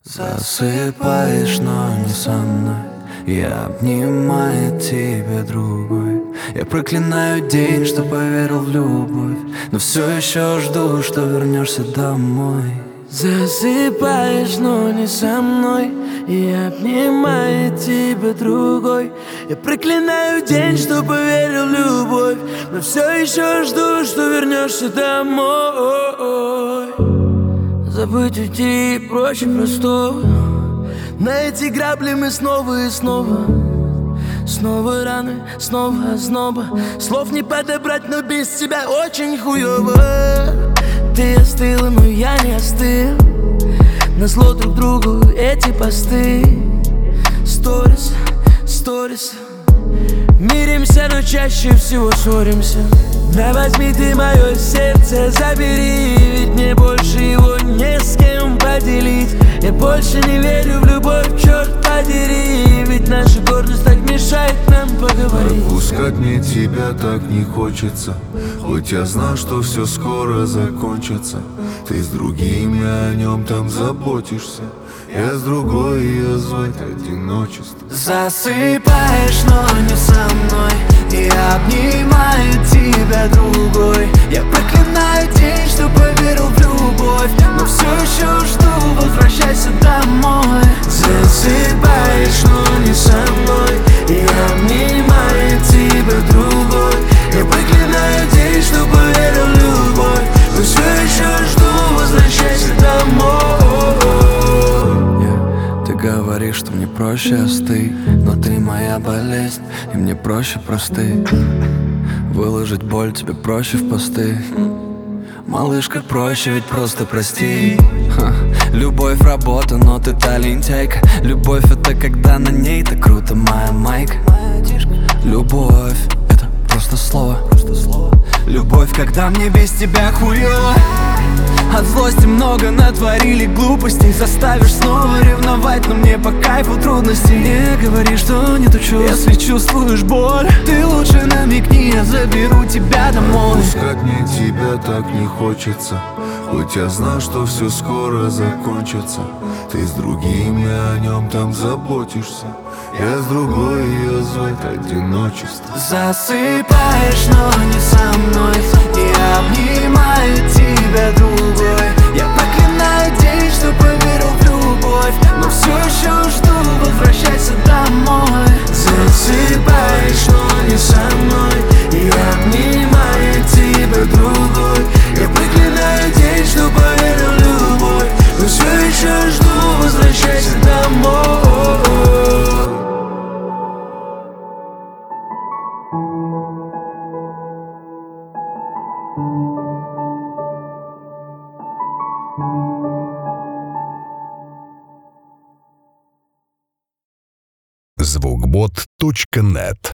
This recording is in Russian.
Засыпаешь, но не со мной. Я обнимаю тебя другой. Я проклинаю день, что поверил в любовь, но все еще жду, что вернешься домой. Засыпаешь, но не со мной. Я обнимаю тебя другой. Я проклинаю день, что поверил в любовь, но все еще жду, что вернешься домой. Забыть, уйти проще простого. На эти грабли мы снова и снова. Снова раны, снова озноба. Слов не подобрать, но без тебя очень хуёво. Ты остыла, но я не остыл. Назло друг другу эти посты. Сторис, сторис. Миримся, но чаще всего ссоримся. Да возьми ты мое сердце, забери, ведь мне больше его не с кем поделить. Я больше не верю в любовь, черт подери, ведь наша гордость так мешает нам поговорить. Отпускать мне тебя так не хочется, хоть я знал, что все скоро закончится. Ты с другим, я о нем там заботишься. Я с другой, ее звать одиночество. Засыпаешь, но не со мной. Я обнимаю тебя другой. Я проклинаю день, что поверил в любовь, но все еще жду, возвращайся домой. Засыпаешь, но не со мной. Я обнимаю тебя другой. Я проклинаю день, что поверил в любовь, но все еще жду, возвращайся домой. Ты говоришь, что мне проще остыть, но ты моя болезнь, и мне проще простыть. Выложить боль тебе проще в посты. Малышка, проще ведь просто прости. Любовь работа, но ты та лентяйка. Любовь это когда на ней так круто моя майка. Любовь это просто слово. Любовь, когда мне без тебя хуёво. От злости много натворили глупостей. Заставишь снова ревновать, но мне по кайфу трудности. Не говори, что нету чувств, если чувствуешь боль. Ты лучше намекни, я заберу тебя домой. Отпускать мне тебя так не хочется, хоть я знал, что все скоро закончится. Ты с другим, я о нем там заботишься. Я с другой, ее звать одиночество. Засыпаешь, но не со мной. Я обнимаю тебя другой. Я проклинаю день, что поверил в любовь, но все еще жду, возвращайся домой. Засыпаешь, но не со мной. Я обнимаю тебя другой. Я проклинаю день, что поверил в любовь, но все еще жду, возвращайся домой. Звукбот.нет